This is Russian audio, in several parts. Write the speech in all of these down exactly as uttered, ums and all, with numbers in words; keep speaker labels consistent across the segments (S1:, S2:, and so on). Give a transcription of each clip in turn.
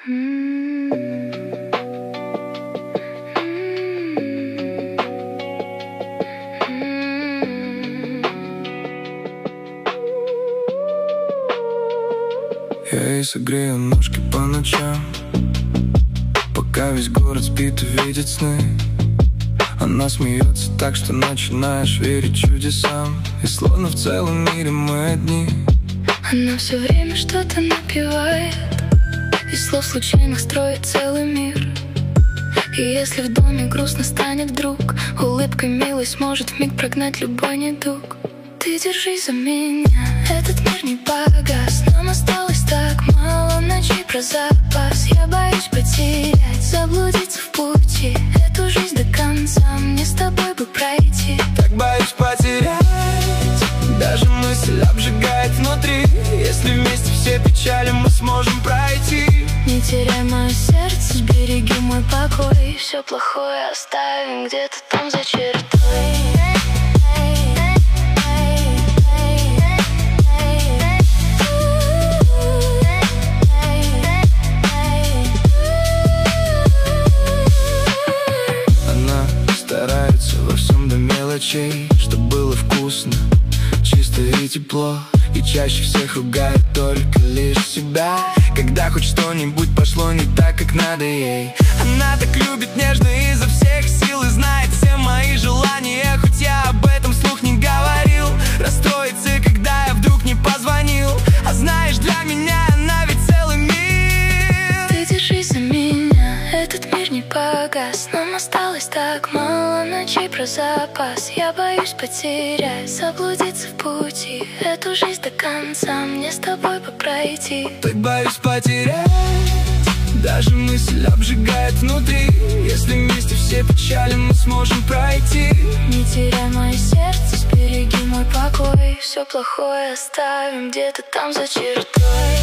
S1: Я ей согрею ножки по ночам, пока весь город спит и видит сны. Она смеется так, что начинаешь верить чудесам, и словно в целом мире мы одни.
S2: Она все время что-то напевает, из слов случайных строит целый мир. И если в доме грустно станет вдруг, улыбкой милой сможет вмиг прогнать любой недуг. Ты держись за меня, этот мир не погас. Нам осталось так мало ночей про запас. Я боюсь потерять, заблудиться в пути, эту жизнь до конца мне с тобой бы пройти.
S1: Так боюсь потерять, даже мысль обжигает внутри. Если вместе все печали мы сможем пройти.
S2: Не теряй мое сердце, сбереги мой покой. Все плохое оставим где-то там за чертой.
S1: Во всем до мелочей, чтоб было вкусно, чисто и тепло. И чаще всех ругает только лишь себя, когда хоть что-нибудь пошло не так, как надо ей. Она так любит нежно изо всех сил и знает все мои желания, хоть я об этом вслух не говорил. Расстроится, когда я вдруг не позвонил, а знаешь, для меня она ведь целый мир.
S2: Ты держись за меня, этот мир не погас. Нам осталось так мало ночей про запас. Я боюсь потерять, заблудиться в пути, эту жизнь до конца мне с тобой бы пройти.
S1: Так боюсь потерять, даже мысль обжигает внутри. Если вместе все печали мы сможем пройти.
S2: Не теряй мое сердце, сбереги мой покой. Все плохое оставим где-то там за чертой.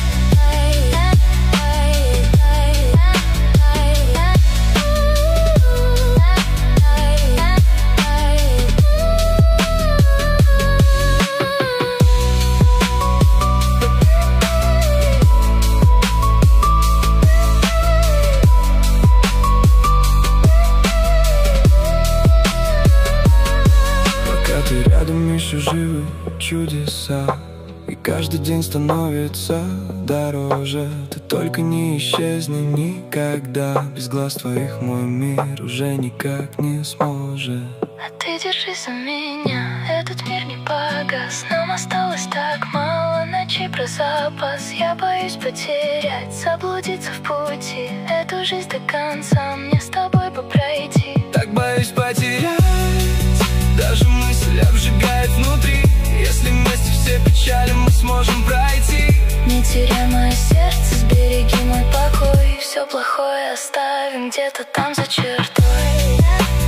S1: Еще живы чудеса, и каждый день становится дороже. Ты только не исчезни никогда, без глаз твоих мой мир уже никак не сможет.
S2: А ты держись за меня, этот мир не погас. Нам осталось так мало ночей про запас. Я боюсь потерять, заблудиться в пути, эту жизнь до конца мне с тобой бы пройти.
S1: Так боюсь потерять, даже мысль обжигает внутри. Если вместе все печали мы сможем пройти.
S2: Не теряй мое сердце, сбереги мой покой. Все плохое оставим где-то там за чертой.